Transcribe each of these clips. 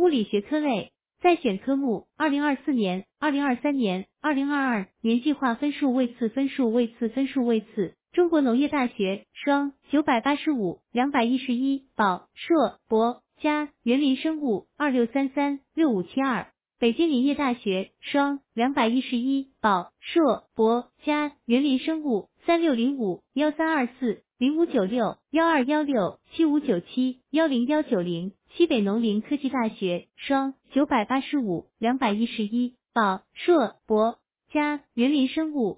物理学科类。在选科目2024年、2023年、2022年计划分数位次。中国农业大学双985、211保硕博加园林生物2633、6572。北京林业大学双211保硕博加园林生物3605、1324、0596、1216、7597、10190。西北农林科技大学双985、211保硕博加园林生物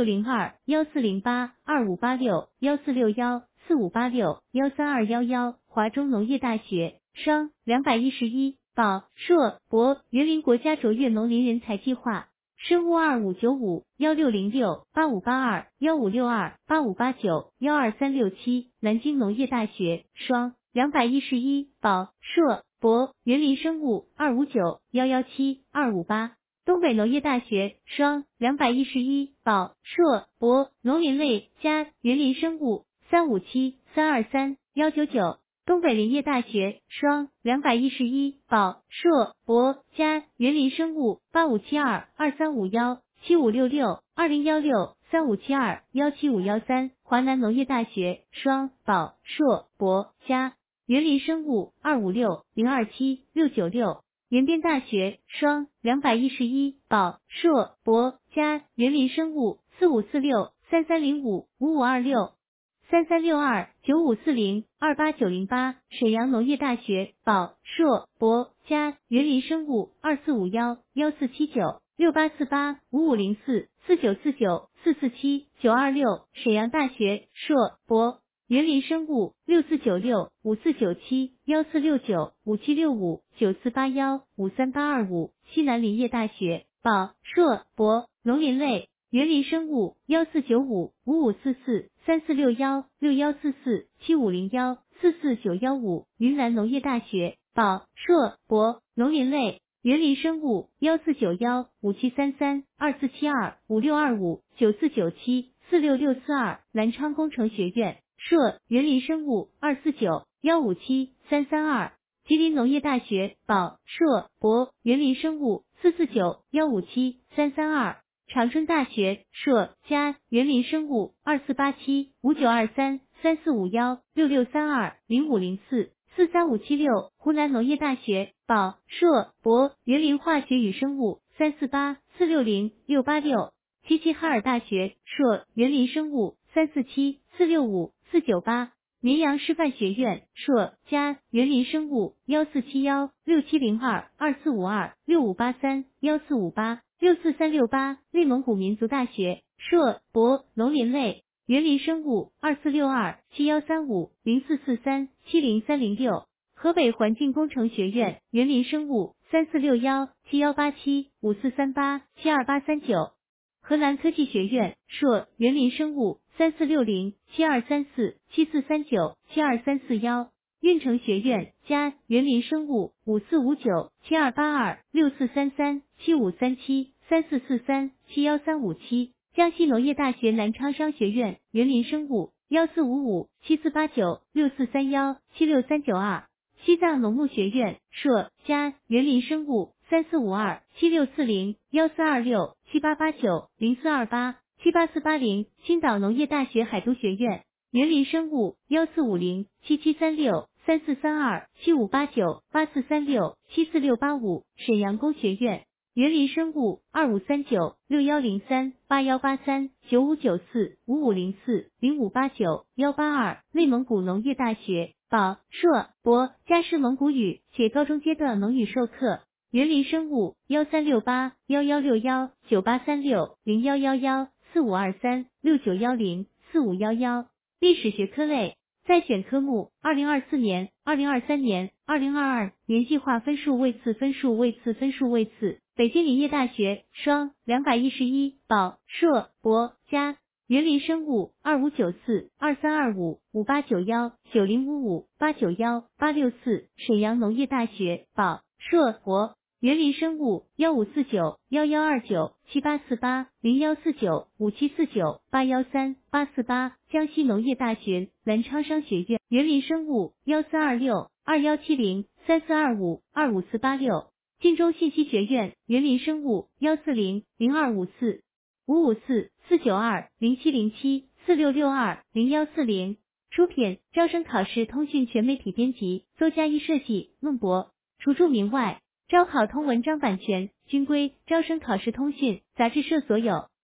2602、1408、2586、1461、4586、13211。华中农业大学双211保硕博园林国家卓越农林人才计划生物2595、1606、8582、1562、8589、12367。南京农业大学双211保硕博园林生物259、117、258。东北农业大学双211保硕博农林类加园林生物357、323、199。东北林业大学双211保硕博加园林生物8572、2351、7566、2016、3572、17513。华南农业大学双保硕博加园林生物256、027、696。延边大学双211保硕博加园林生物4546、3305、5526。3362、9540、28908。沈阳农业大学保硕博加园林生物2451、1479、6848、5504、4949、447、926。沈阳大学硕博园林生物6496、5497、1469、5765、9481、53825。西南林业大学保硕博农林类园林生物1495、5544、3461、6144、7501、44915。云南农业大学保硕博农林类园林生物1491、5733、2472、5625、9497、46642。南昌工程学院硕园林生物249、157、332。吉林农业大学保硕博园林生物449、157、332。长春大学硕加园林生物2487、5923、3451、6632、0504、43576。湖南农业大学保硕博园林化学与生物348、460、686。齐齐哈尔大学硕园林生物347、465、498。绵阳师范学院硕加园林生物1471、6702、2452、6583、1458、64368。内蒙古民族大学硕博农林类园林生物2462、7135、0443、70306。河北环境工程学院园林生物3461、7187、5438、72839。河南科技学院硕园林生物3460、7234、7439、72341。运城学院加园林生物5459、7282、6433、7537、3443、71357。江西农业大学南昌商学院园林生物1455、7489、6431、76392。西藏农牧学院硕加园林生物3452、7640、1426、7889、0428、78480。青岛农业大学海都学院园林生物1450、7736、3432、7589、8436、74685。沈阳工学院园林生物2539、6103、8183、9594、5504、0589、182。内蒙古农业大学保硕博加师蒙古语且高中阶段蒙语授课园林生物1368、1161、9836、0111、4523、6910、4511。历史学科类。在选科目2024年、2023年、2022年计划分数位次。北京林业大学双211保硕博加园林生物2594、2325、5891、9055、891、864。沈阳农业大学保硕博园林生物1549、1129、7848、0149、5749、813、848。江西农业大学南昌商学院园林生物1426、 21703425254486。晋中信息学院园林生物140-05454544-492-0707-4662-0140。出品：招生考试通讯全媒体编辑，邹嘉一设计，论博。除注明外，招考通文章版权均归招生考试通讯杂志社所有。